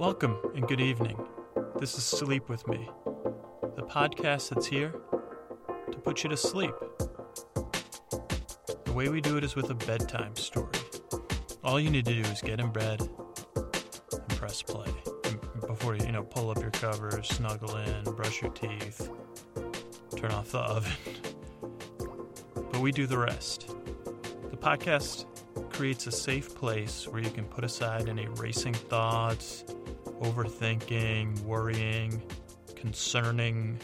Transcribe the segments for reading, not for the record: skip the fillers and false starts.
Welcome and good evening. This is Sleep With Me, the podcast that's here to put you to sleep. The way we do it is with a bedtime story. All you need to do is get in bed and press play. And before you pull up your covers, snuggle in, brush your teeth, turn off the oven. But we do the rest. The podcast creates a safe place where you can put aside any racing thoughts, overthinking, worrying, concerning,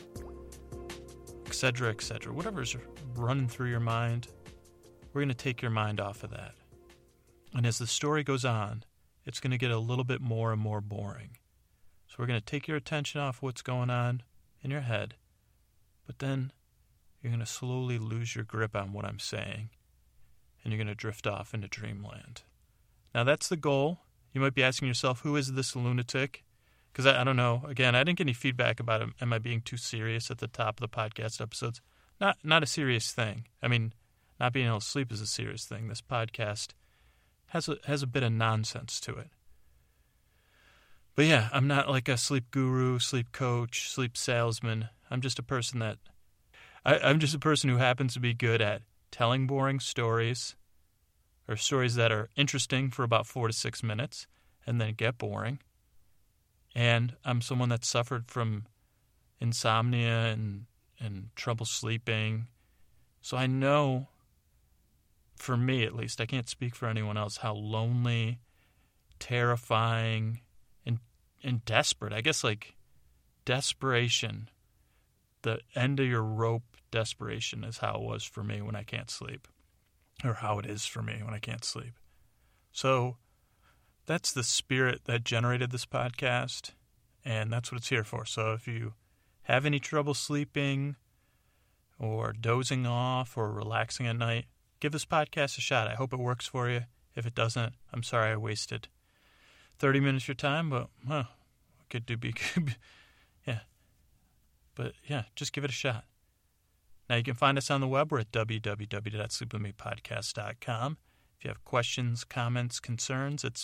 etc., etc. Whatever's running through your mind, we're going to take your mind off of that. And as the story goes on, it's going to get a little bit more and more boring. So we're going to take your attention off what's going on in your head, but then you're going to slowly lose your grip on what I'm saying, and you're going to drift off into dreamland. Now, that's the goal. You might be asking yourself, who is this lunatic? Because I don't know. Again, I didn't get any feedback about it. Am I being too serious at the top of the podcast episodes? Not a serious thing. I mean, not being able to sleep is a serious thing. This podcast has a bit of nonsense to it. But yeah, I'm not like a sleep guru, sleep coach, sleep salesman. I'm just a person who happens to be good at telling boring stories, or stories that are interesting for about 4 to 6 minutes and then get boring. And I'm someone that suffered from insomnia and trouble sleeping. So I know, for me at least, I can't speak for anyone else, how lonely, terrifying, and desperate. I guess like desperation, the end of your rope desperation is how it was for me when I can't sleep. Or how it is for me when I can't sleep. So that's the spirit that generated this podcast, and that's what it's here for. So if you have any trouble sleeping or dozing off or relaxing at night, give this podcast a shot. I hope it works for you. If it doesn't, I'm sorry I wasted 30 minutes of your time, but yeah. But yeah, just give it a shot. Now, you can find us on the web. We're at www.sleepwithmepodcast.com. If you have questions, comments, concerns, it's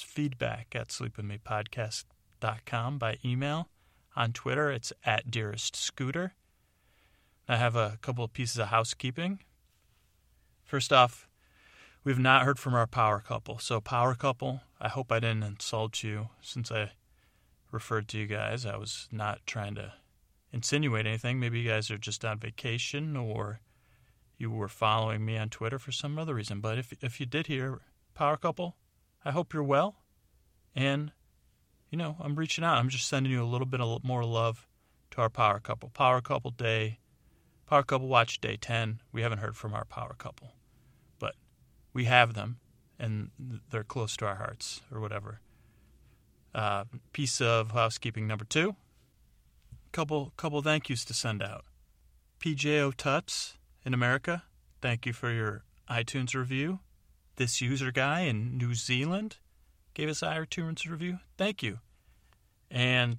feedback@sleepwithmepodcast.com by email. On Twitter, it's @DearestScooter. I have a couple of pieces of housekeeping. First off, we've not heard from our power couple. So, power couple, I hope I didn't insult you since I referred to you guys. I was not trying to insinuate anything. Maybe you guys are just on vacation, or you were following me on Twitter for some other reason. But if you did hear, power couple, I hope you're well. And, I'm reaching out. I'm just sending you a little bit more love to our power couple. Power couple watch day 10. We haven't heard from our power couple, but we have them, and they're close to our hearts, or whatever. Piece of housekeeping number 2. Couple thank yous to send out. PJO Tuts in America, thank you for your iTunes review. This user guy in New Zealand gave us iTunes review. Thank you. And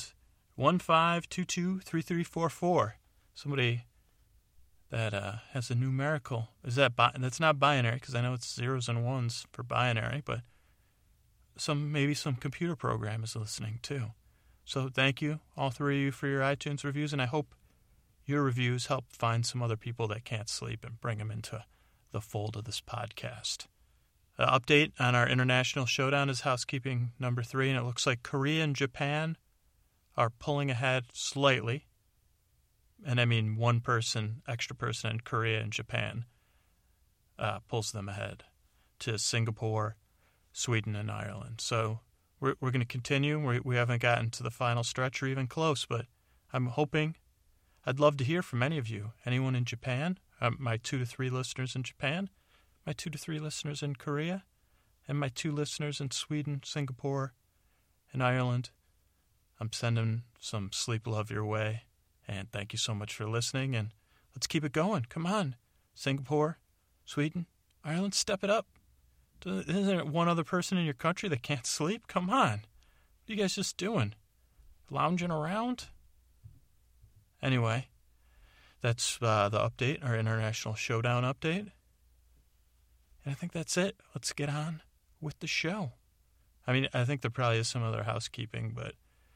15223344, somebody that has a numerical. That's not binary, because I know it's zeros and ones for binary, but maybe some computer program is listening too. So thank you, all three of you, for your iTunes reviews, and I hope your reviews help find some other people that can't sleep and bring them into the fold of this podcast. Update on our international showdown is housekeeping number 3, and it looks like Korea and Japan are pulling ahead slightly. And I mean one extra person in Korea and Japan pulls them ahead to Singapore, Sweden, and Ireland. So we're going to continue. We haven't gotten to the final stretch or even close, but I'm hoping. I'd love to hear from any of you. Anyone in Japan, my 2 to 3 listeners in Japan, my 2 to 3 listeners in Korea, and my 2 listeners in Sweden, Singapore, and Ireland. I'm sending some sleep love your way, and thank you so much for listening, and let's keep it going. Come on, Singapore, Sweden, Ireland, step it up. Isn't there one other person in your country that can't sleep? Come on. What are you guys just doing? Lounging around? Anyway, that's the update, our International Showdown update. And I think that's it. Let's get on with the show. I mean, I think there probably is some other housekeeping, but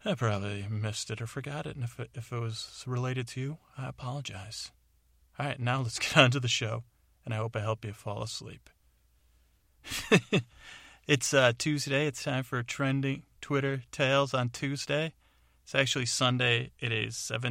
I probably missed it or forgot it, and if it was related to you, I apologize. All right, now let's get on to the show, and I hope I help you fall asleep. It's Tuesday. It's time for Trending Twitter Tales on Tuesday. It's actually Sunday. It is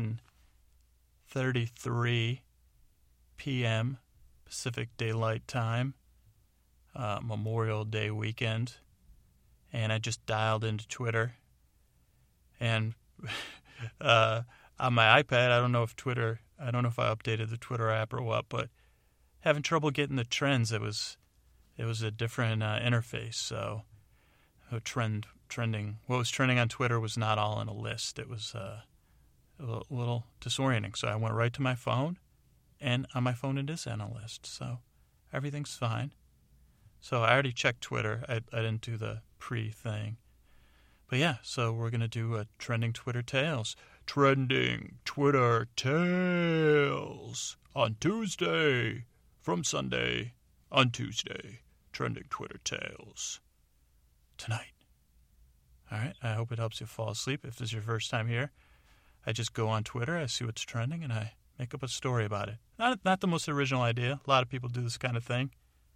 7:33 p.m. Pacific Daylight Time, Memorial Day weekend, and I just dialed into Twitter. And on my iPad, I don't know if I updated the Twitter app or what, but having trouble getting the trends. It was a different interface, so trending. What was trending on Twitter was not all in a list. It was a little disorienting. So I went right to my phone, and on my phone it is on a list. So everything's fine. So I already checked Twitter. I didn't do the pre-thing. But yeah, so we're going to do a Trending Twitter Tales. Trending Twitter Tales on Tuesday from Sunday on Tuesday. Trending Twitter Tales tonight. All right, I hope it helps you fall asleep. If this is your first time here, I just go on Twitter, I see what's trending, and I make up a story about it. Not the most original idea. A lot of people do this kind of thing.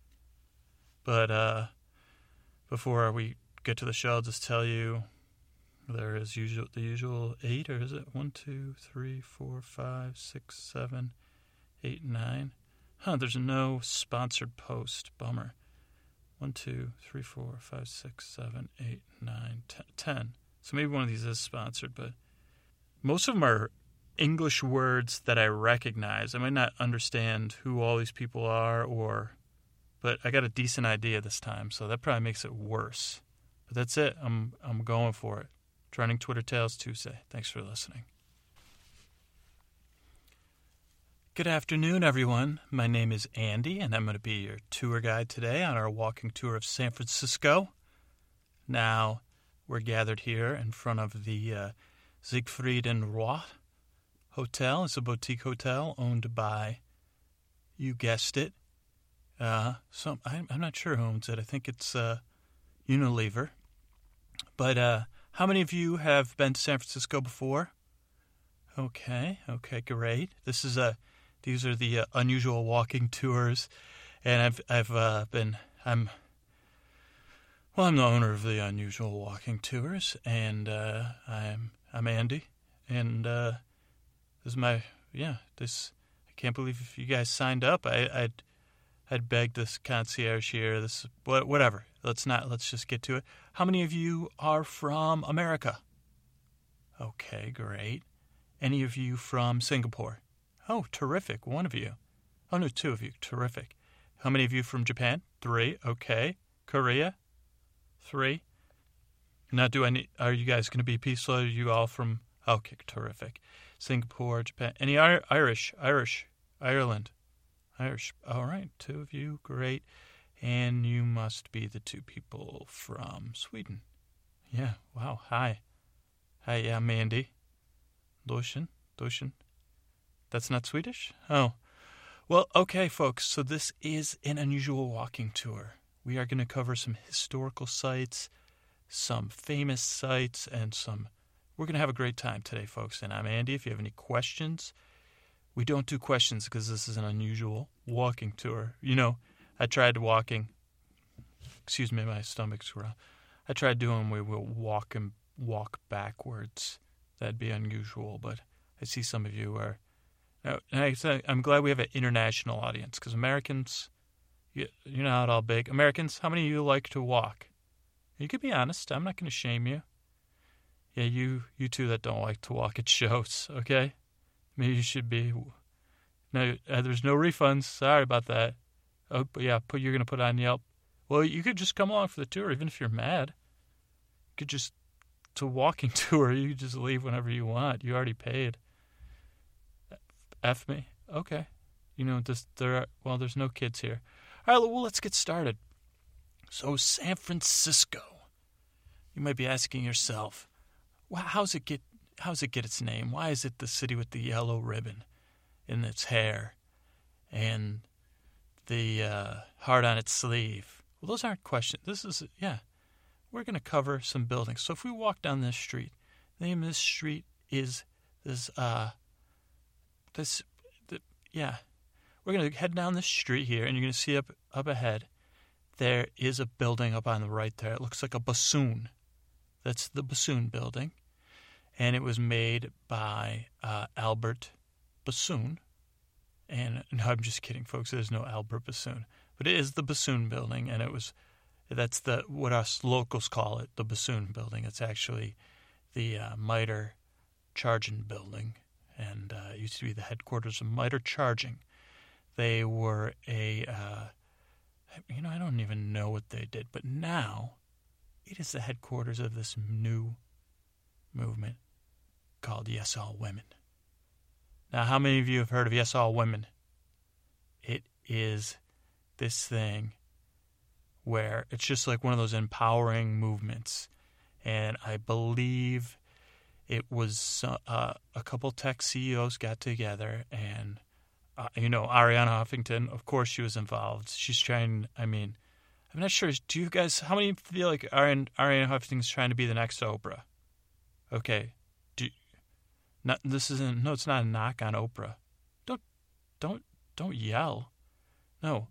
But before we get to the show, I'll just tell you there is the usual 8, or is it 1, 2, 3, 4, 5, 6, 7, 8, 9? There's no sponsored post. Bummer. 1, 2, 3, 4, 5, 6, 7, 8, 9, 10. So maybe one of these is sponsored, but most of them are English words that I recognize. I might not understand who all these people are, but I got a decent idea this time, so that probably makes it worse. But that's it. I'm going for it. Trending Twitter Tales Tuesday. Thanks for listening. Good afternoon, everyone. My name is Andy, and I'm going to be your tour guide today on our walking tour of San Francisco. Now, we're gathered here in front of the Siegfried and Roy Hotel. It's a boutique hotel owned by, you guessed it, I'm not sure who owns it. I think it's Unilever. But how many of you have been to San Francisco before? Okay, great. These are the unusual walking tours, and I'm the owner of the unusual walking tours, and I'm Andy, and I can't believe you guys signed up. I'd beg this concierge here, whatever. Let's just get to it. How many of you are from America? Okay, great. Any of you from Singapore? Oh, terrific. One of you. Oh, no, 2 of you. Terrific. How many of you from Japan? 3. Okay. Korea? 3. Now, are you guys going to be peaceful? Are you all from? Okay, terrific. Singapore, Japan. Any Irish? Ireland? Irish. All right, 2 of you. Great. And you must be the 2 people from Sweden. Yeah, wow. Hi, yeah, Mandy. Dushin. That's not Swedish? Oh. Well, okay, folks, so this is an unusual walking tour. We are going to cover some historical sites, some famous sites, and we're going to have a great time today, folks. And I'm Andy. If you have any questions, we don't do questions because this is an unusual walking tour. I tried walking. Excuse me, my stomach's growling. I tried doing we will walk backwards. That'd be unusual, but I see some of you are. I'm glad we have an international audience because Americans, you're not all big. Americans, how many of you like to walk? You can be honest. I'm not going to shame you. Yeah, you two that don't like to walk at shows, okay? Maybe you should be. No, there's no refunds. Sorry about that. Oh, but yeah, you're going to put on Yelp. Well, you could just come along for the tour, even if you're mad. You could just, it's a walking tour. You could just leave whenever you want. You already paid. F me? Okay. There's no kids here. All right, well, let's get started. So, San Francisco. You might be asking yourself, well, how's it get its name? Why is it the city with the yellow ribbon in its hair and the heart on its sleeve? Well, those aren't questions. We're going to cover some buildings. So if we walk down this street, The name of this street is this. Yeah. We're gonna head down this street here, and you're gonna see up ahead. There is a building up on the right there. It looks like a bassoon. That's the Bassoon Building, and it was made by Albert Bassoon. And no, I'm just kidding, folks. There's no Albert Bassoon, but it is the Bassoon Building, and that's what us locals call it, the Bassoon Building. It's actually the Miter Charging Building, and it used to be the headquarters of Miter Charging. They were I don't even know what they did, but now it is the headquarters of this new movement called Yes All Women. Now, how many of you have heard of Yes All Women? It is this thing where it's just like one of those empowering movements. And I believe it was a couple tech CEOs got together, and Arianna Huffington, of course she was involved. She's trying, I'm not sure. Do you guys, how many feel like Arianna Huffington's trying to be the next Oprah? Okay. It's not a knock on Oprah. Don't yell. No.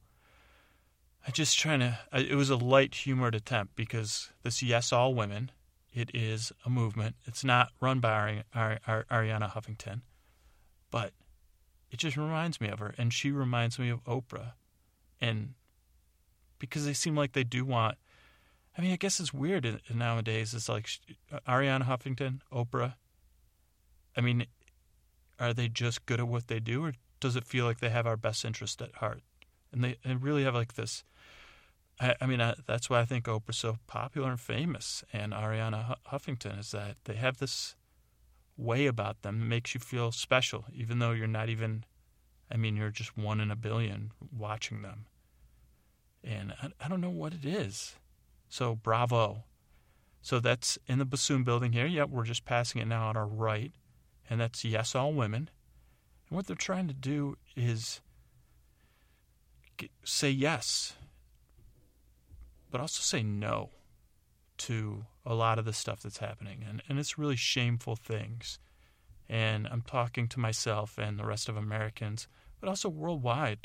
It was a light humored attempt, because this Yes All Women, it is a movement. It's not run by Arianna Huffington, but it just reminds me of her, and she reminds me of Oprah. And because they seem like they do want, I guess it's weird nowadays. It's like Arianna Huffington, Oprah. Are they just good at what they do, or does it feel like they have our best interest at heart? And they really have like this. That's why I think Oprah's so popular and famous, and Arianna Huffington, is that they have this way about them that makes you feel special, even though you're not even, you're just 1 in a billion watching them. And I don't know what it is. So bravo. So that's in the Bassoon Building here. Yep, we're just passing it now on our right. And that's Yes All Women. And what they're trying to do is say yes, but also say no to a lot of the stuff that's happening. And it's really shameful things. And I'm talking to myself and the rest of Americans, but also worldwide.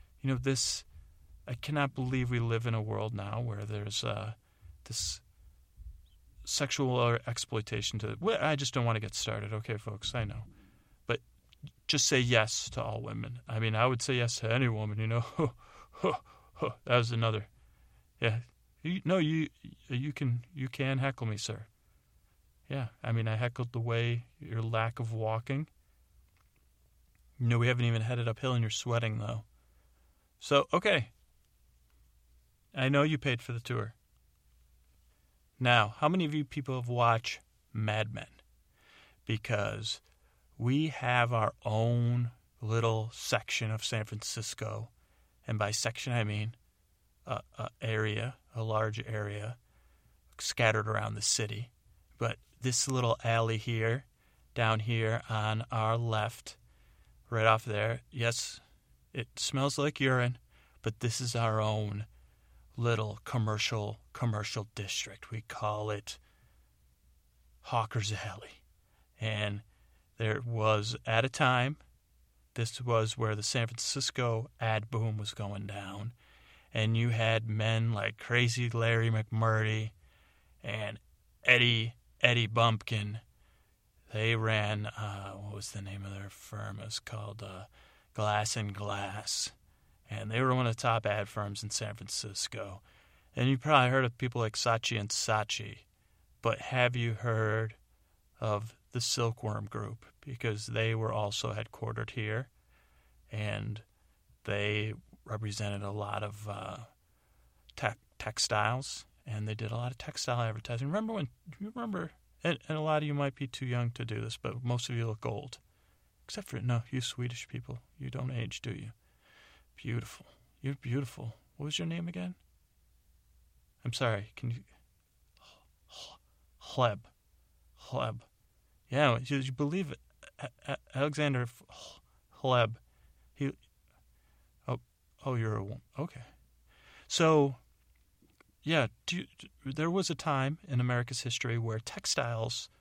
I cannot believe we live in a world now where there's this sexual exploitation I just don't want to get started. Okay, folks, I know. But just say yes to all women. I would say yes to any woman, That was another. Yeah. You can heckle me, sir. Yeah, I heckled the way your lack of walking. We haven't even headed uphill and you're sweating, though. So, okay. I know you paid for the tour. Now, how many of you people have watched Mad Men? Because we have our own little section of San Francisco, and by section I mean a large area scattered around the city. But this little alley here, down here on our left, right off there, yes, it smells like urine, but this is our own little commercial district. We call it Hawker's Alley. And there was, at a time, this was where the San Francisco ad boom was going down. And you had men like Crazy Larry McMurtry and Eddie Bumpkin. They ran, what was the name of their firm? It was called Glass and Glass. And they were one of the top ad firms in San Francisco. And you probably heard of people like Saatchi and Saatchi. But have you heard of the Silkworm Group? Because they were also headquartered here. And they represented a lot of textiles. And they did a lot of textile advertising. Remember, and a lot of you might be too young to do this, but most of you look old. Except for, no, you Swedish people. You don't age, do you? Beautiful. You're beautiful. What was your name again? I'm sorry. Can you... Hleb. Yeah, you believe it. Alexander Hleb. You're a woman. Okay. So, yeah, there was a time in America's history where textiles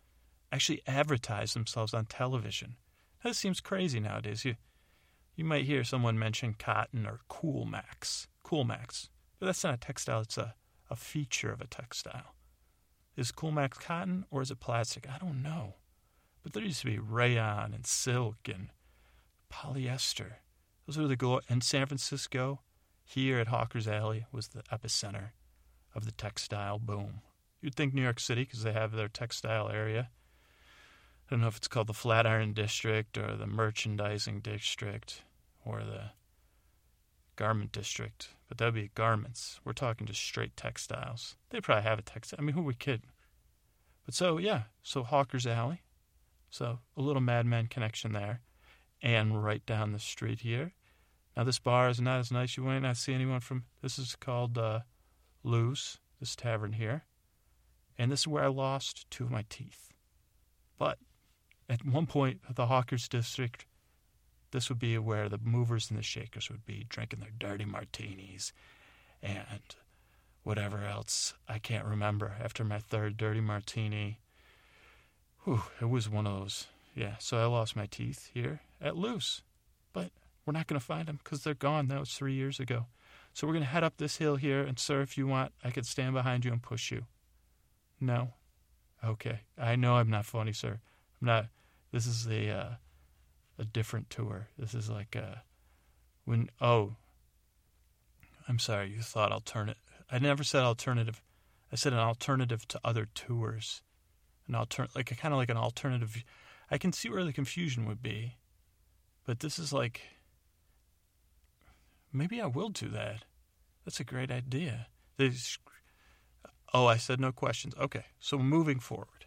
actually advertise themselves on television. That seems crazy nowadays. You might hear someone mention cotton or Coolmax. Coolmax. But that's not a textile. It's a feature of a textile. Is Coolmax cotton or is it plastic? I don't know. But there used to be rayon and silk and polyester. Those were the in San Francisco, here at Hawker's Alley, was the epicenter of the textile boom. You'd think New York City, because they have their textile area. I don't know if it's called the Flatiron District or the Merchandising District or the Garment District, but that would be garments. We're talking just straight textiles. They probably have a textile. I mean, who are we kidding? But so Hawker's Alley. So a little Mad Men connection there. And right down the street here. Now, this bar is not as nice. You might not see anyone from... This is called Lou's, this tavern here. And this is where I lost 2 of my teeth. But at one point, the Hawker's District, this would be where the movers and the shakers would be drinking their dirty martinis and whatever else. I can't remember. After my 3rd dirty martini, it was one of those. Yeah, so I lost my teeth here at Lou's. But we're not going to find them because they're gone. That was 3 years ago. So we're going to head up this hill here, and sir, if you want, I could stand behind you and push you. No? Okay. I know I'm not funny, sir. I'm not. This is a different tour. This is like I'm sorry, you thought alternative. I never said alternative. I said an alternative to other tours. Kind of like an alternative. I can see where the confusion would be, but this is like, maybe I will do that. That's a great idea. I said no questions. Okay, so moving forward.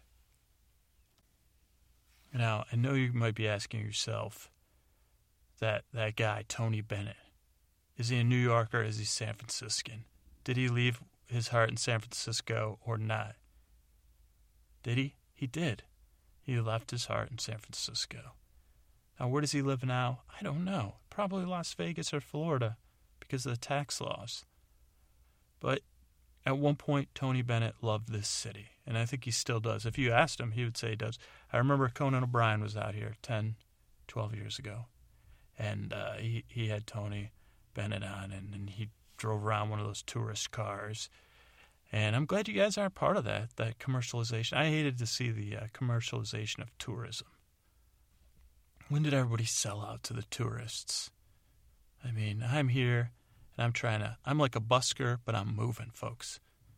Now, I know you might be asking yourself, that guy, Tony Bennett, is he a New Yorker or is he San Franciscan? Did he leave his heart in San Francisco or not? Did he? He did. He left his heart in San Francisco. Now, where does he live now? I don't know. Probably Las Vegas or Florida because of the tax laws. But at one point, Tony Bennett loved this city, and I think he still does. If you asked him, he would say he does. I remember Conan O'Brien was out here 10, 12 years ago, and he had Tony Bennett on, and he drove around one of those tourist cars. And I'm glad you guys aren't part of that commercialization. I hated to see the commercialization of tourism. When did everybody sell out to the tourists? I mean, I'm here, and I'm like a busker, but I'm moving, folks.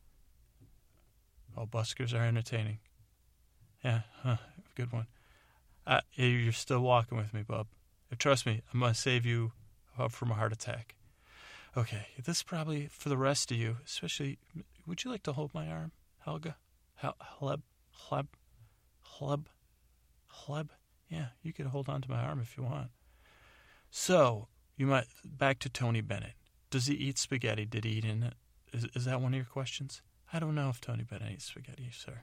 Oh, buskers are entertaining. Yeah, good one. You're still walking with me, bub. Trust me, I'm going to save you from a heart attack. Okay, this is probably for the rest of you, especially, would you like to hold my arm, Helga? Hleb? Yeah, you could hold on to my arm if you want. So, back to Tony Bennett. Does he eat spaghetti? Did he eat in it? Is that one of your questions? I don't know if Tony Bennett eats spaghetti, sir.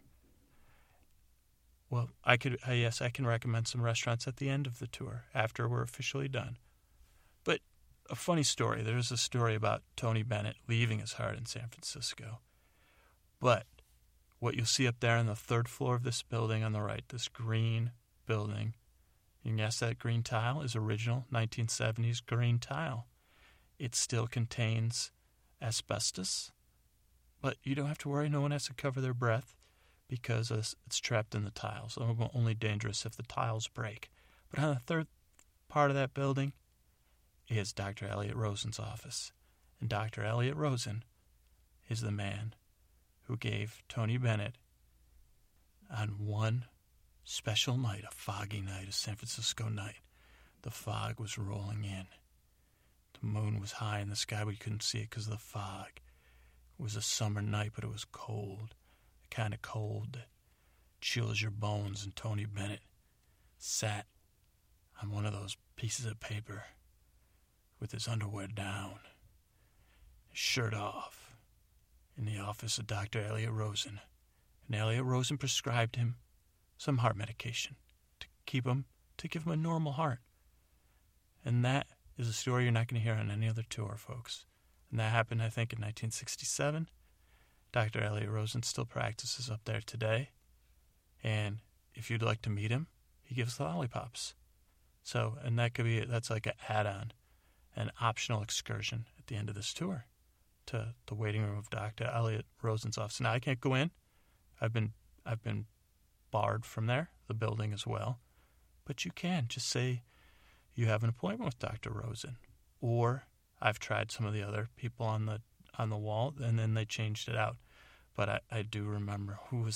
Well, I can recommend some restaurants at the end of the tour, after we're officially done. But a funny story. There's a story about Tony Bennett leaving his heart in San Francisco. But what you'll see up there on the 3rd floor of this building on the right, this green building, you can guess that green tile is original 1970s green tile. It still contains asbestos, but you don't have to worry. No one has to cover their breath because it's trapped in the tiles. So it's only dangerous if the tiles break. But on the 3rd part of that building is Dr. Elliot Rosen's office. And Dr. Elliot Rosen is the man who gave Tony Bennett, on one special night, a foggy night, a San Francisco night, the fog was rolling in. The moon was high in the sky, but you couldn't see it because of the fog. It was a summer night, but it was cold. The kind of cold that chills your bones, and Tony Bennett sat on one of those pieces of paper with his underwear down, his shirt off, in the office of Dr. Elliot Rosen. And Elliot Rosen prescribed him some heart medication to give him a normal heart. And that is a story you're not going to hear on any other tour, folks. And that happened, I think, in 1967. Dr. Elliot Rosen still practices up there today. And if you'd like to meet him, he gives lollipops. So, and that's like an add-on, an optional excursion at the end of this tour to the waiting room of Dr. Elliot Rosen's office. Now, I can't go in. I've been barred from there, the building as well. But you can just say you have an appointment with Dr. Rosen. Or I've tried some of the other people on the wall, and then they changed it out. But I do remember who was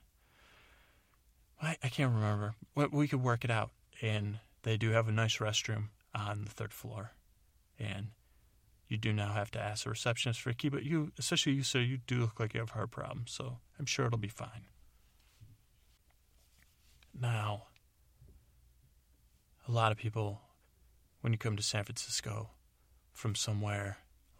I can't remember. We could work it out. And they do have a nice restroom on the third floor. And you do now have to ask the receptionist for a key. But you, especially you, sir, you do look like you have heart problems. So I'm sure it'll be fine. Now, a lot of people, when you come to San Francisco from somewhere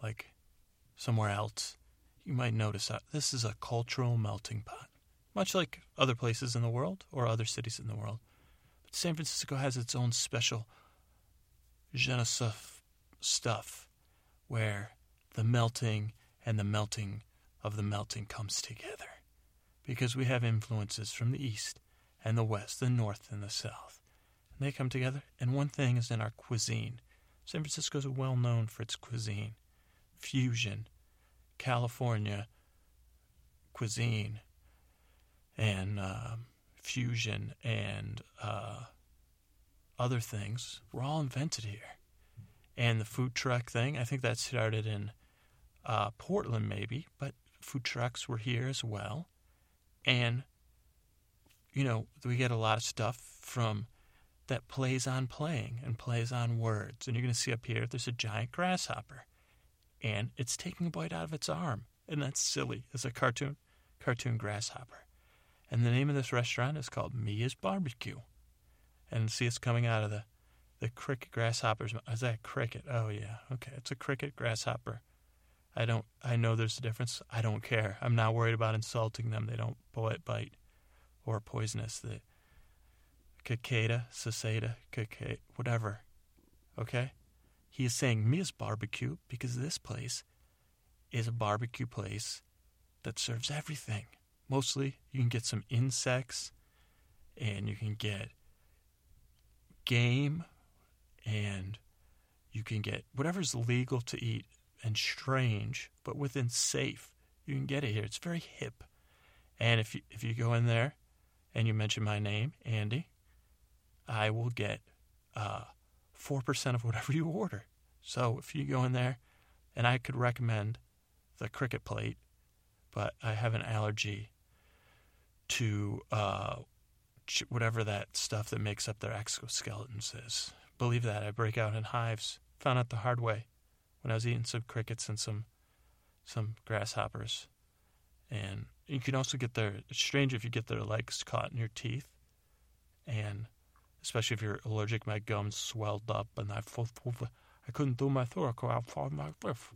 else, you might notice that this is a cultural melting pot, much like other places in the world or other cities in the world. But San Francisco has its own special je ne sais stuff where the melting and the melting of the melting comes together, because we have influences from the east and the west, the north and the south. And they come together, and one thing is in our cuisine. San Francisco is well known for its cuisine. Fusion, California cuisine, and fusion, and other things were all invented here. And the food truck thing, I think that started in Portland maybe, but food trucks were here as well. And, you know, we get a lot of stuff from that plays on playing and plays on words. And you're going to see up here, there's a giant grasshopper. And it's taking a bite out of its arm. And that's silly. It's a cartoon grasshopper. And the name of this restaurant is called Mia's Barbecue. And see, it's coming out of the cricket grasshoppers. Is that a cricket? Oh, yeah. Okay, it's a cricket grasshopper. I know there's a difference. I don't care. I'm not worried about insulting them. They don't bite or poisonous. The cicada, whatever. Okay? He is saying Mia's Barbecue because this place is a barbecue place that serves everything. Mostly, you can get some insects, and you can get game, and you can get whatever's legal to eat and strange, but within safe. You can get it here. It's very hip. And if you go in there and you mention my name, Andy, I will get 4% of whatever you order. So if you go in there, and I could recommend the cricket plate, but I have an allergy to whatever that stuff that makes up their exoskeletons is. Believe that. I break out in hives. Found out the hard way when I was eating some crickets and some grasshoppers. And you can also get it's strange if you get their legs caught in your teeth. And especially if you're allergic, my gums swelled up and I couldn't do my thorax out for my life.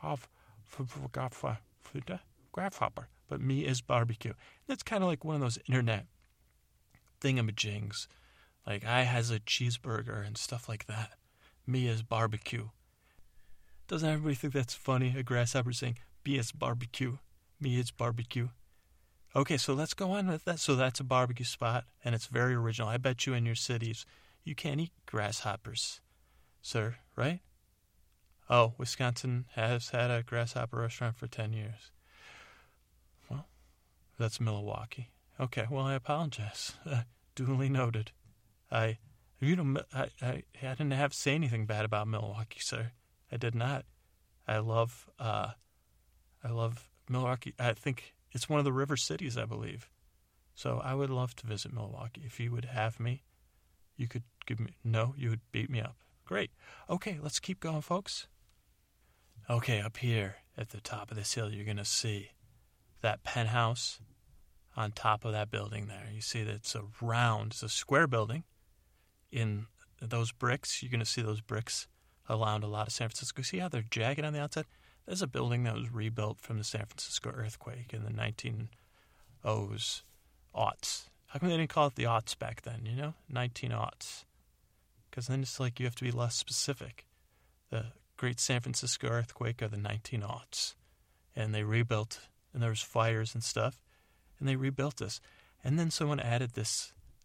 Grasshopper. But Mia's Barbecue. That's kind of like one of those internet thingamajigs. Like I has a cheeseburger and stuff like that. Mia's Barbecue. Doesn't everybody think that's funny? A grasshopper saying, Mia's Barbecue. Mia's Barbecue. Okay, so let's go on with that. So that's a barbecue spot, and it's very original. I bet you in your cities, you can't eat grasshoppers, sir, right? Oh, Wisconsin has had a grasshopper restaurant for 10 years. Well, that's Milwaukee. Okay, well, I apologize. Duly noted. I didn't say anything bad about Milwaukee, sir. I did not. I love Milwaukee. I think it's one of the river cities, I believe. So I would love to visit Milwaukee. If you would have me, you could you would beat me up. Great. Okay, let's keep going, folks. Okay, up here at the top of this hill, you're going to see that penthouse on top of that building there. You see that it's a square building. In those bricks, you're going to see those bricks around a lot of San Francisco. See how they're jagged on the outside? There's a building that was rebuilt from the San Francisco earthquake in the 1900s, aughts. How come they didn't call it the aughts back then, 1900s? Because then it's like you have to be less specific. The Great San Francisco earthquake of the 1900s. And they rebuilt, and there was fires and stuff, and they rebuilt this. And then someone added this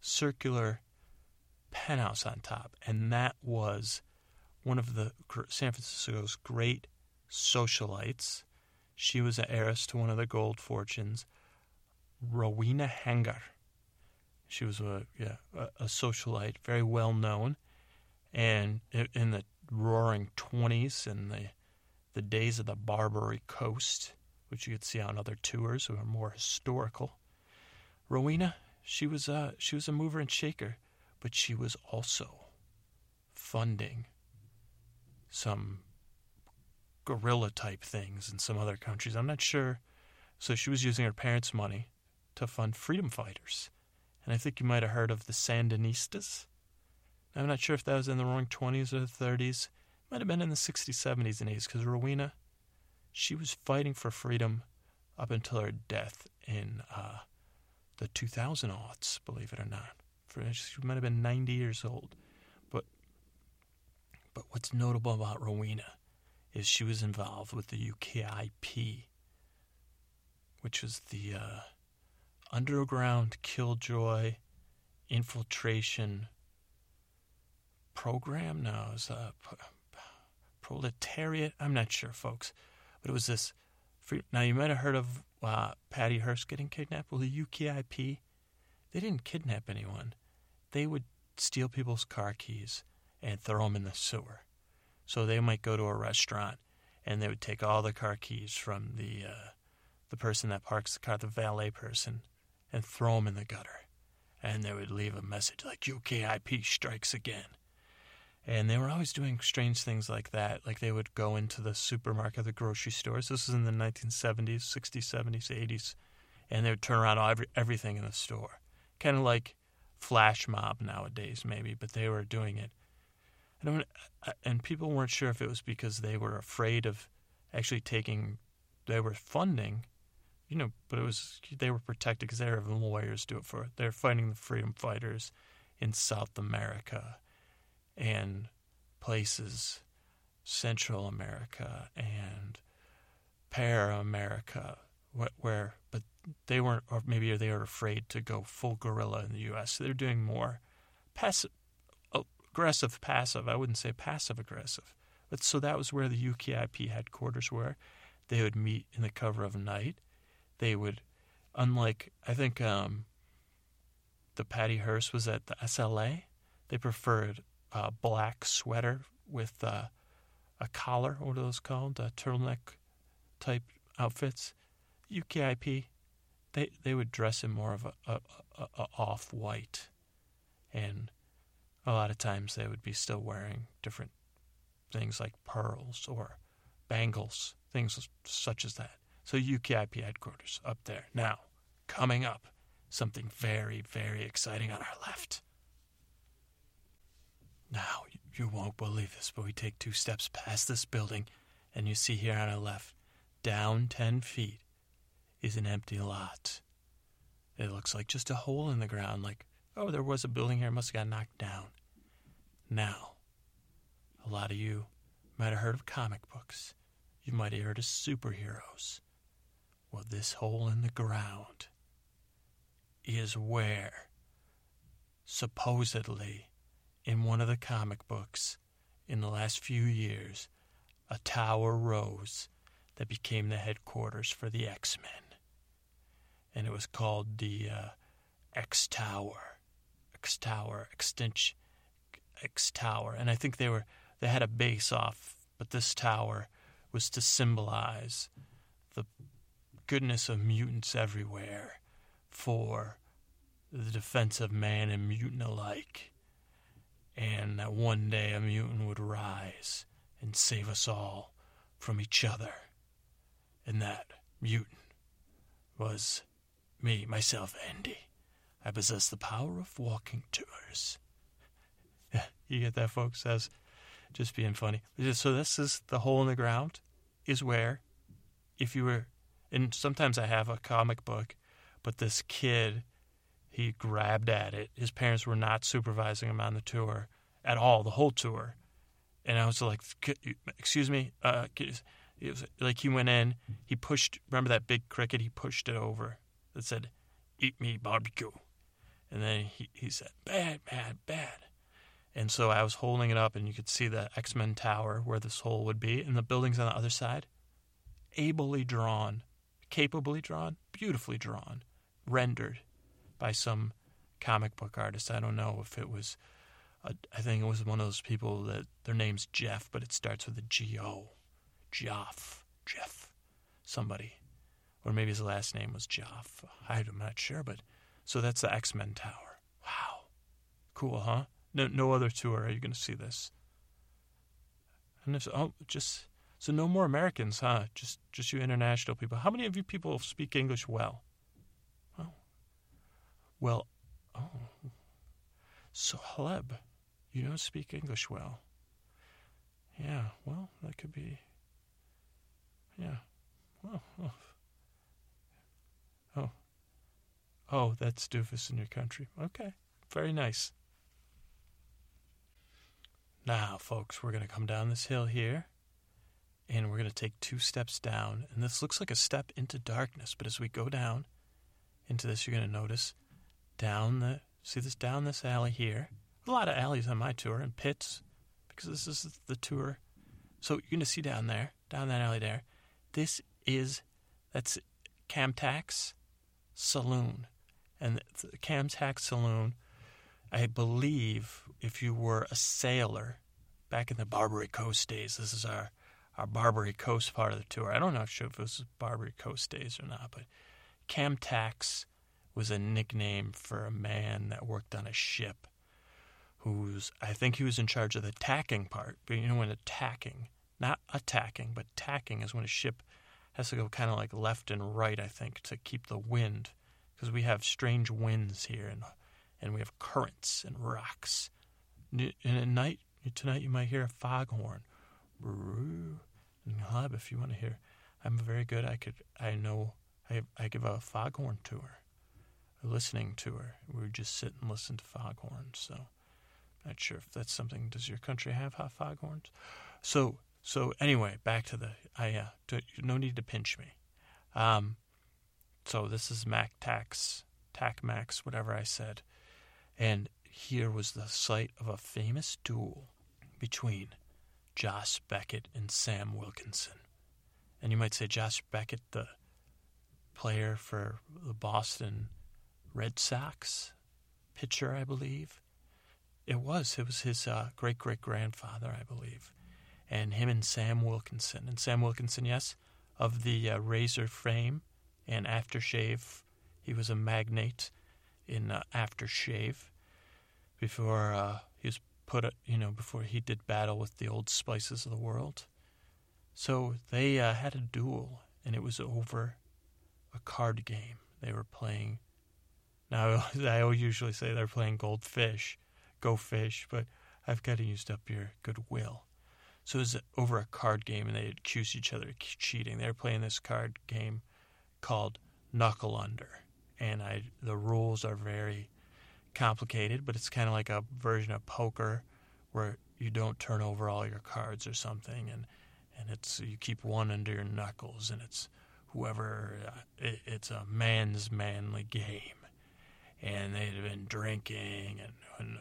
circular penthouse on top. And that was one of the San Francisco's great socialites. She was an heiress to one of the gold fortunes, Rowena Hangar. She was a socialite, very well known. And in the roaring 20s and the days of the Barbary Coast, which you could see on other tours who are more historical, Rowena, she was a mover and shaker, but she was also funding some guerrilla type things in some other countries. I'm not sure. So she was using her parents' money to fund freedom fighters. And I think you might have heard of the Sandinistas. I'm not sure if that was in the roaring 20s or the 30s. It might have been in the 60s, 70s, and 80s, because Rowena, she was fighting for freedom up until her death in the 2000-aughts, believe it or not. She might have been 90 years old. But what's notable about Rowena is she was involved with the UKIP, which was the underground killjoy infiltration program. No, it was a proletariat. I'm not sure, folks. But it was this. Now, you might have heard of Patty Hearst getting kidnapped. Well, the UKIP, they didn't kidnap anyone. They would steal people's car keys and throw them in the sewer. So they might go to a restaurant and they would take all the car keys from the person that parks the car, the valet person, and throw them in the gutter. And they would leave a message like, UKIP strikes again. And they were always doing strange things like that. Like they would go into the supermarket, the grocery stores. This was in the 1970s, 60s, 70s, 80s. And they would turn around everything in the store. Kind of like flash mob nowadays, maybe, but they were doing it. And people weren't sure if it was because they were afraid of actually they were funding, but they were protected because they were having lawyers do it for it. They're fighting the freedom fighters in South America and places, Central America and Para-America, but they weren't, or maybe they were afraid to go full guerrilla in the U.S. So they're doing more aggressive, passive. I wouldn't say passive-aggressive. But so that was where the UKIP headquarters were. They would meet in the cover of night. They would, unlike, I think the Patty Hearst was at the SLA, they preferred a black sweater with a collar, what are those called? Turtleneck type outfits. UKIP, they would dress in more of a off-white. And a lot of times they would be still wearing different things like pearls or bangles, things such as that. So UKIP headquarters up there. Now, coming up, something very, very exciting on our left. Now, you won't believe this, but we take 2 steps past this building, and you see here on our left, down 10 feet, is an empty lot. It looks like just a hole in the ground, like, oh, there was a building here, it must have got knocked down. Now, a lot of you might have heard of comic books. You might have heard of superheroes. Well, this hole in the ground is where, supposedly, in one of the comic books, in the last few years, a tower rose that became the headquarters for the X-Men. And it was called the X-Tower. X-Tower, Extinction X-Tower. And I think they had a base off, but this tower was to symbolize the goodness of mutants everywhere for the defense of man and mutant alike. And that one day a mutant would rise and save us all from each other. And that mutant was me, myself, Andy. I possess the power of walking tours. You get that, folks? That's just being funny. So this is the hole in the ground is where, if you were, and sometimes I have a comic book, but this kid, he grabbed at it. His parents were not supervising him on the tour at all, the whole tour. And I was like, excuse me, it was like he went in, he pushed, remember that big cricket? He pushed it over that said, "Eat me barbecue." And then he said, bad, bad, bad. And so I was holding it up, and you could see the X-Men tower where this hole would be, and the buildings on the other side. Ably drawn, capably drawn, beautifully drawn, rendered by some comic book artist. I don't know if it was, I think it was one of those people that their name's Jeff, but it starts with a G-O. Jeff, somebody. Or maybe his last name was Jeff. I'm not sure, but so that's the X-Men tower. Wow. Cool, huh? No other tour are you going to see this. And if, so no more Americans, huh? Just you international people. How many of you people speak English well? Oh. Well, so Haleb, you don't speak English well. Yeah, well, that could be, yeah. Well, oh, that's doofus in your country. Okay, very nice. Now, folks, we're going to come down this hill here, and we're going to take 2 steps down. And this looks like a step into darkness, but as we go down into this, you're going to notice down this alley here. A lot of alleys on my tour, and pits, because this is the tour. So you're going to see down there, down that alley there, that's Camtax Saloon. And the Camtax Saloon, I believe, if you were a sailor back in the Barbary Coast days, this is our Barbary Coast part of the tour. I don't know if it was Barbary Coast days or not, but Camtax was a nickname for a man that worked on a ship I think he was in charge of the tacking part. But you know, when not attacking, but tacking is when a ship has to go kind of like left and right, I think, to keep the wind. Because we have strange winds here, and we have currents and rocks. And at night, tonight you might hear a foghorn. And Haleb, if you want to hear, I'm very good. I give a foghorn tour, a listening tour. We just sit and listen to foghorns. So, not sure if that's something. Does your country have hot foghorns? So anyway, back to no need to pinch me. So this is TACMAX, whatever I said. And here was the site of a famous duel between Josh Beckett and Sam Wilkinson. And you might say Josh Beckett, the player for the Boston Red Sox, pitcher, I believe. It was his great-great-grandfather, I believe. And him and Sam Wilkinson. And Sam Wilkinson, yes, of the razor fame and aftershave. He was a magnate in aftershave before he was before he did battle with the Old Spices of the world. So they had a duel, and it was over a card game. They were playing. Now, I usually say they're playing Go Fish, but I've kind of used up your goodwill. So it was over a card game, and they accused each other of cheating. They were playing this card game called Knuckle Under, and the rules are very complicated, but it's kind of like a version of poker where you don't turn over all your cards or something, and it's you keep one under your knuckles, and it's whoever it's a man's manly game, and they'd been drinking and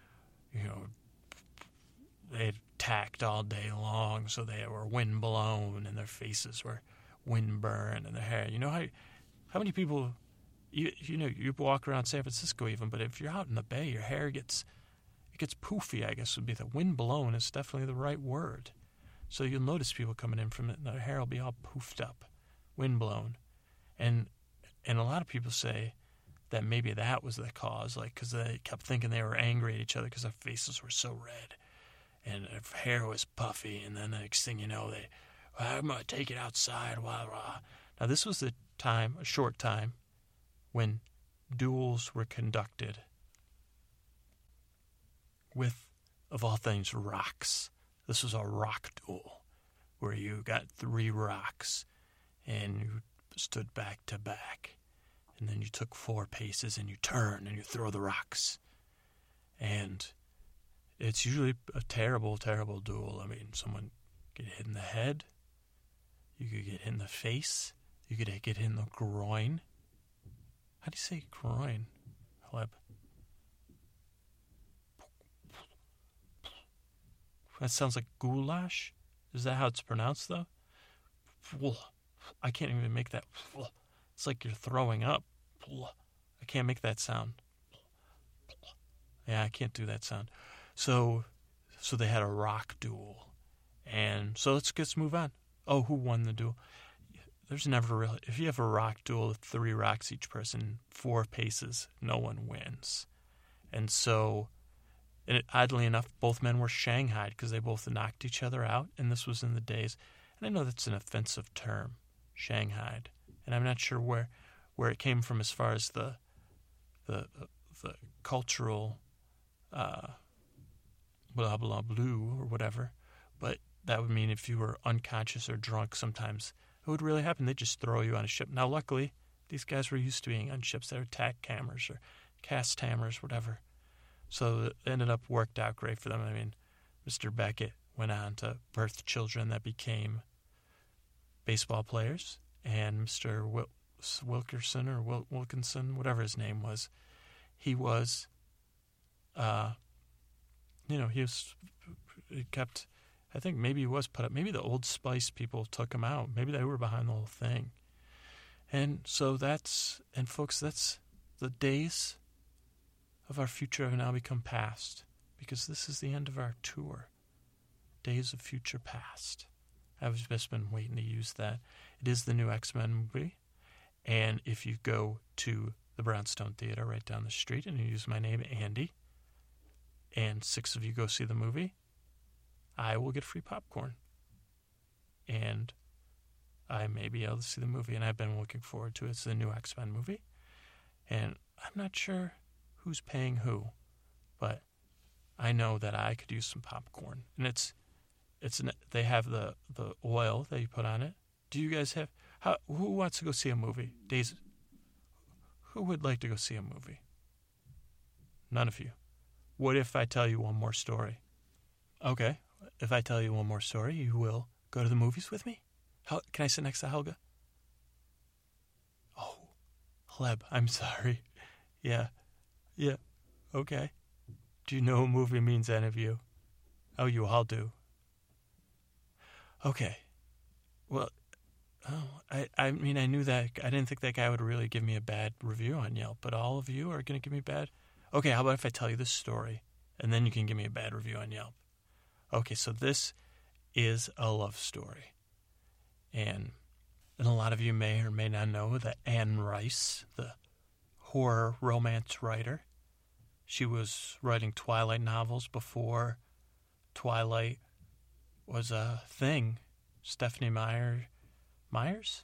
they had tacked all day long, so they were wind blown, and their faces were wind burned, and their hair. You know how many people, you walk around San Francisco even, but if you're out in the Bay, your hair gets poofy, I guess would be the wind blown is definitely the right word. So you'll notice people coming in from it, and their hair will be all poofed up, wind blown, and a lot of people say that maybe that was the cause, like because they kept thinking they were angry at each other because their faces were so red, and their hair was puffy, and then the next thing you know, I'm going to take it outside, blah, blah. Now, this was a short time, when duels were conducted with, of all things, rocks. This was a rock duel, where you got 3 rocks, and you stood back to back, and then you took 4 paces, and you turn, and you throw the rocks. And it's usually a terrible, terrible duel. I mean, someone get hit in the head, you could get hit in the face, you could get hit in the groin. How do you say groin, Haleb? That sounds like goulash. Is that how it's pronounced, though? I can't even make that. It's like you're throwing up. I can't make that sound. Yeah, I can't do that sound. So they had a rock duel. And so let's move on. Oh, who won the duel? There's never really... If you have a rock duel with 3 rocks each person, 4 paces, no one wins. And so, oddly enough, both men were shanghaied because they both knocked each other out. And this was in the days... And I know that's an offensive term, shanghaied. And I'm not sure where it came from as far as the cultural blah, blah, blue or whatever. But that would mean if you were unconscious or drunk sometimes, it would really happen. They'd just throw you on a ship. Now, luckily, these guys were used to being on ships. They were tack hammers or cast hammers, whatever. So it ended up worked out great for them. I mean, Mr. Beckett went on to birth children that became baseball players. And Mr. Wilkinson or Wilkinson, whatever his name was, he was, he kept... I think maybe he was put up. Maybe the Old Spice people took him out. Maybe they were behind the whole thing. And so folks, that's the days of our future have now become past, because this is the end of our tour. Days of Future Past. I've just been waiting to use that. It is the new X-Men movie. And if you go to the Brownstone Theater right down the street and you use my name, Andy, and 6 of you go see the movie, I will get free popcorn. And I may be able to see the movie, and I've been looking forward to it. It's the new X-Men movie. And I'm not sure who's paying who, but I know that I could use some popcorn. And they have the oil that you put on it. Do you guys have... who wants to go see a movie? Daisy, who would like to go see a movie? None of you. What if I tell you one more story? Okay. If I tell you one more story, you will go to the movies with me? Can I sit next to Helga? Oh, Hleb, I'm sorry. Yeah. Okay. Do you know what movie means, any of you? Oh, you all do. Okay. Well, I mean, I knew that. I didn't think that guy would really give me a bad review on Yelp, but all of you are going to give me bad? Okay, how about if I tell you this story, and then you can give me a bad review on Yelp? Okay, so this is a love story. And a lot of you may or may not know that Anne Rice, the horror romance writer, she was writing Twilight novels before Twilight was a thing. Stephenie Myers?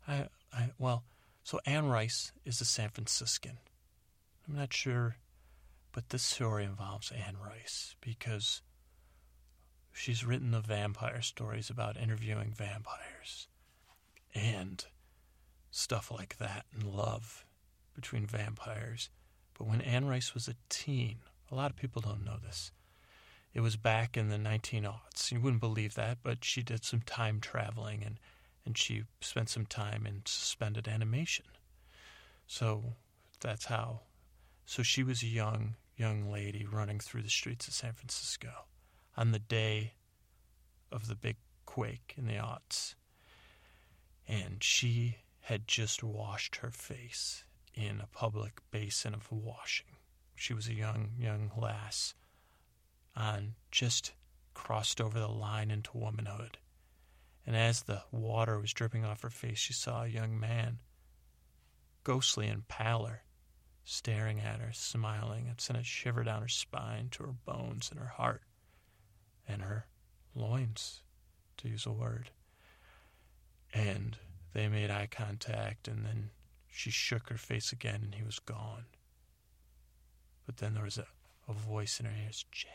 So Anne Rice is a San Franciscan. I'm not sure, but this story involves Anne Rice because she's written the vampire stories about interviewing vampires and stuff like that, and love between vampires. But when Anne Rice was a teen, a lot of people don't know this. It was back in the 1900s. You wouldn't believe that, but she did some time traveling, and she spent some time in suspended animation. So that's how. So she was a young lady running through the streets of San Francisco on the day of the big quake in the aughts. And she had just washed her face in a public basin of washing. She was a young lass just crossed over the line into womanhood. And as the water was dripping off her face, she saw a young man, ghostly and pallor, staring at her, smiling. It sent a shiver down her spine to her bones and her heart and her loins, to use a word. And they made eye contact, and then she shook her face again, and he was gone. But then there was a voice in her ears, Jacob.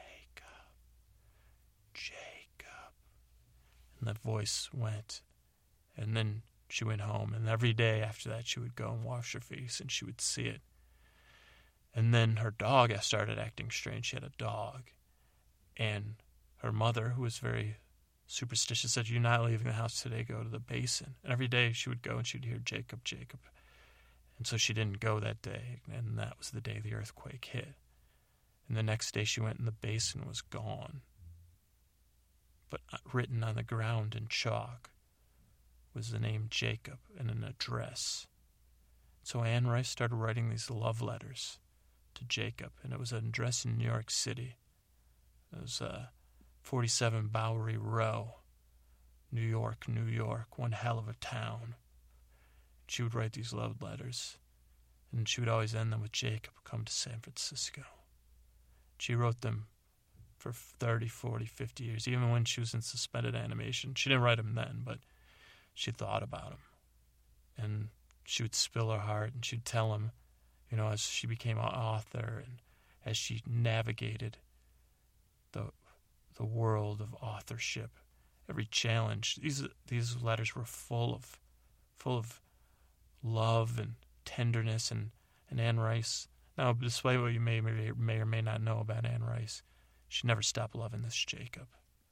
And that voice went, and then she went home, and every day after that she would go and wash her face, and she would see it. And then her dog started acting strange. She had a dog, and her mother, who was very superstitious, said, "You're not leaving the house today, go to the basin." And every day she would go and she'd hear, "Jacob, Jacob." And so she didn't go that day, and that was the day the earthquake hit. And the next day she went in the basin and was gone. but written on the ground in chalk was the name Jacob and an address. So Anne Rice started writing these love letters to Jacob, and it was an address in New York City. It was 47 Bowery Row, New York, New York, one hell of a town. She would write these love letters, and she would always end them with Jacob, come to San Francisco. She wrote them for 30, 40, 50 years, even when she was in suspended animation. She didn't write them then, but she thought about them. And she would spill her heart, and she'd tell him, you know, as she became an author and as she navigated the world of authorship, every challenge. These letters were full of love and tenderness, and Anne Rice. Now, despite what you may or may not know about Anne Rice, she never stopped loving this Jacob.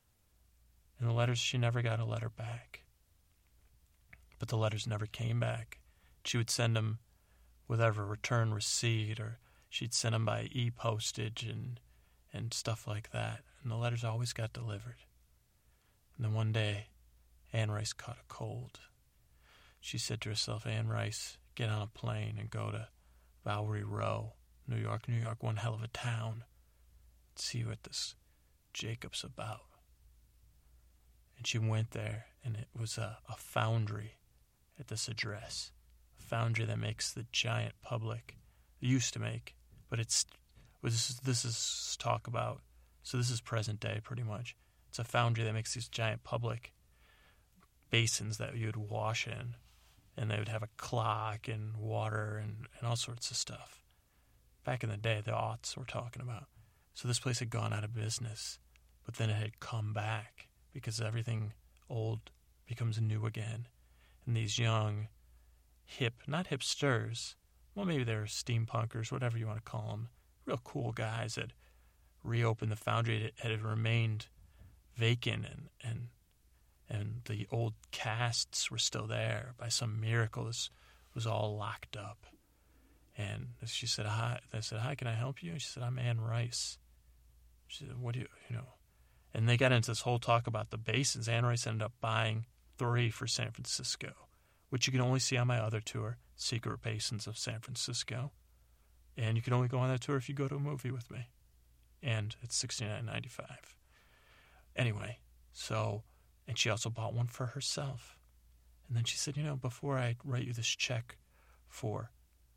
In the letters, she never got a letter back. But the letters never came back. She would send them without a return receipt, or she'd send them by e-postage and stuff like that. And the letters always got delivered. And then one day, Anne Rice caught a cold. She said to herself, Anne Rice, get on a plane and go to Bowery Row, New York, one hell of a town. See what this Jacob's about. And she went there, and it was a foundry at this address. A foundry that makes the giant public. It used to make, but this is talk about. So this is present day, pretty much. It's a foundry that makes these giant public basins that you would wash in, and they would have a clock and water and all sorts of stuff. Back in the day, the aughts we're talking about. So this place had gone out of business, but then it had come back because everything old becomes new again. And these young, not hipsters, well, maybe they're steampunkers, whatever you want to call them, real cool guys that reopened the foundry. It had remained vacant, and the old casts were still there. By some miracle, this was all locked up. And she said, hi. They said, hi, can I help you? And she said, I'm Anne Rice. She said, what do you know? And they got into this whole talk about the basins. Anne Rice ended up buying 3 for San Francisco, which you can only see on my other tour, Secret Basins of San Francisco. And you can only go on that tour if you go to a movie with me. And it's $69.95. Anyway, and she also bought one for herself. And then she said, you know, before I write you this check for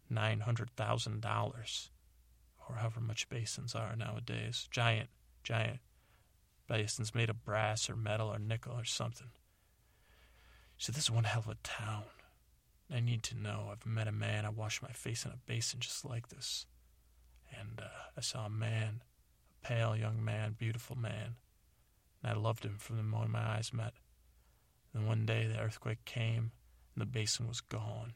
$900,000, or however much basins are nowadays, giant basins made of brass or metal or nickel or something. She said, this is one hell of a town. I need to know. I've met a man. I washed my face in a basin just like this. And I saw a man, a pale young man, beautiful man. And I loved him from the moment my eyes met. And one day the earthquake came, and the basin was gone.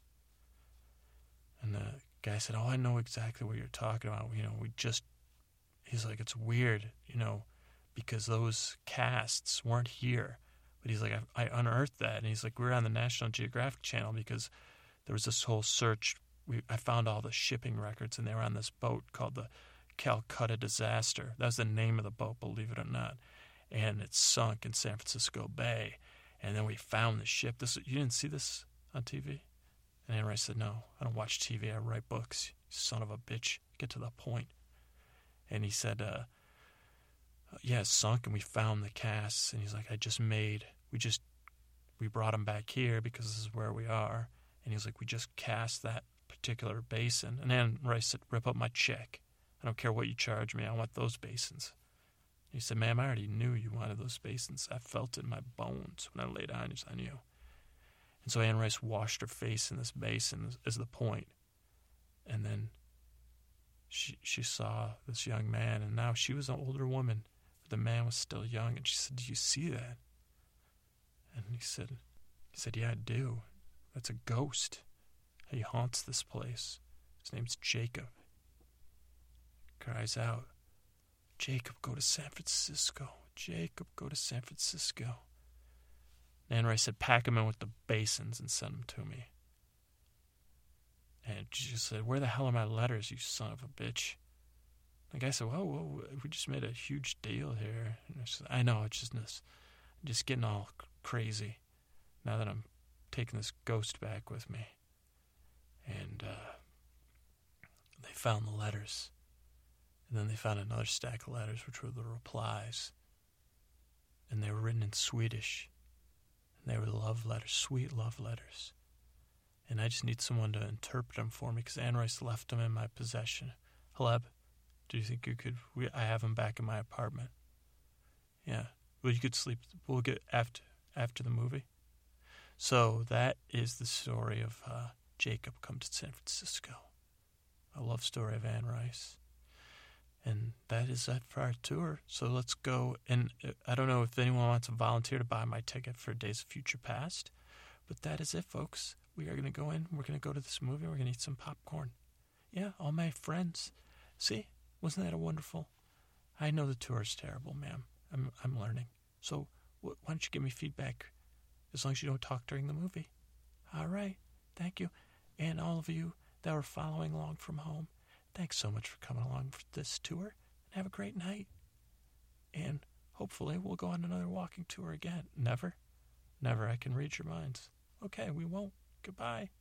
And the guy said, oh, I know exactly what you're talking about. You know, he's like, it's weird, you know, because those casts weren't here. But he's like, I unearthed that. And he's like, we were on the National Geographic Channel because there was this whole search. I found all the shipping records, and they were on this boat called the Calcutta Disaster. That was the name of the boat, believe it or not. And it sunk in San Francisco Bay. And then we found the ship. You didn't see this on TV? And Anne Rice said, no, I don't watch TV. I write books. You son of a bitch. Get to the point. And he said, yeah, it sunk, and we found the casts. And he's like, we brought them back here because this is where we are. And he was like, we just cast that particular basin. And Anne Rice said, rip up my check. I don't care what you charge me. I want those basins. He said, ma'am, I already knew you wanted those basins. I felt it in my bones when I laid eyes on you. And so Anne Rice washed her face in this basin as the point. And then she saw this young man, and now she was an older woman, but the man was still young. And she said, do you see that? And he said, yeah, I do. That's a ghost. He haunts this place. His name's Jacob. He cries out, Jacob, go to San Francisco. Jacob, go to San Francisco. And Anne Rice said, pack him in with the basins and send them to me. And she said, where the hell are my letters, you son of a bitch? The guy said, whoa, we just made a huge deal here. And I said, I know, it's just getting all crazy now that I'm taking this ghost back with me. And they found the letters. And then they found another stack of letters, which were the replies. And they were written in Swedish. And they were love letters, sweet love letters. And I just need someone to interpret them for me because Anne Rice left them in my possession. Haleb, do you think you could? I have them back in my apartment. Yeah. Well, you could sleep. We'll get after the movie. So that is the story of Jacob Comes to San Francisco. A love story of Anne Rice. And that is it for our tour. So let's go. And I don't know if anyone wants to volunteer to buy my ticket for Days of Future Past. But that is it, folks. We are going to go in. We're going to go to this movie. We're going to eat some popcorn. Yeah, all my friends. See? Wasn't that a wonderful? I know the tour is terrible, ma'am. I'm learning. So why don't you give me feedback as long as you don't talk during the movie? All right. Thank you. And all of you that are following along from home, thanks so much for coming along for this tour. And have a great night. And hopefully we'll go on another walking tour again. Never? Never. I can read your minds. Okay, we won't. Goodbye.